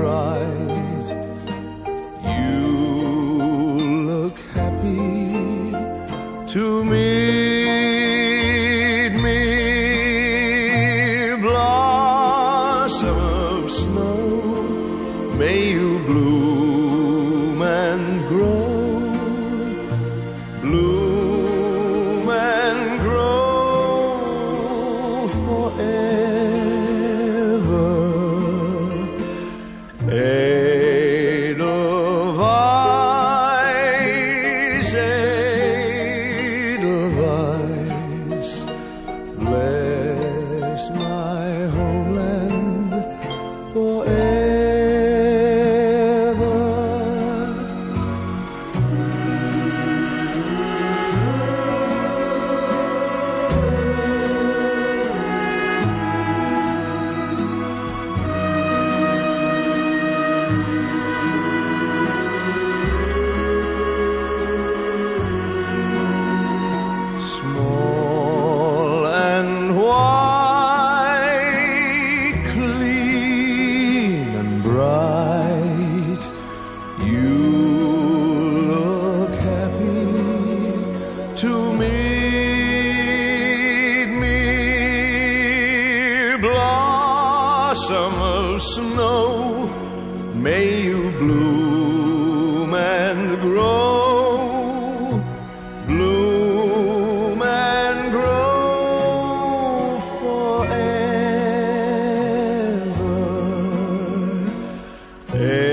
bright. You look happy to meet me. Blossom of snow, may you bloom and grow, bloom and grow forever. Edelweiss, Edelweiss, bless my homeland forever. Small and white, clean and bright, you look happy to meet me. Blossom of snow, may you bloom and grow, bloom and grow forever.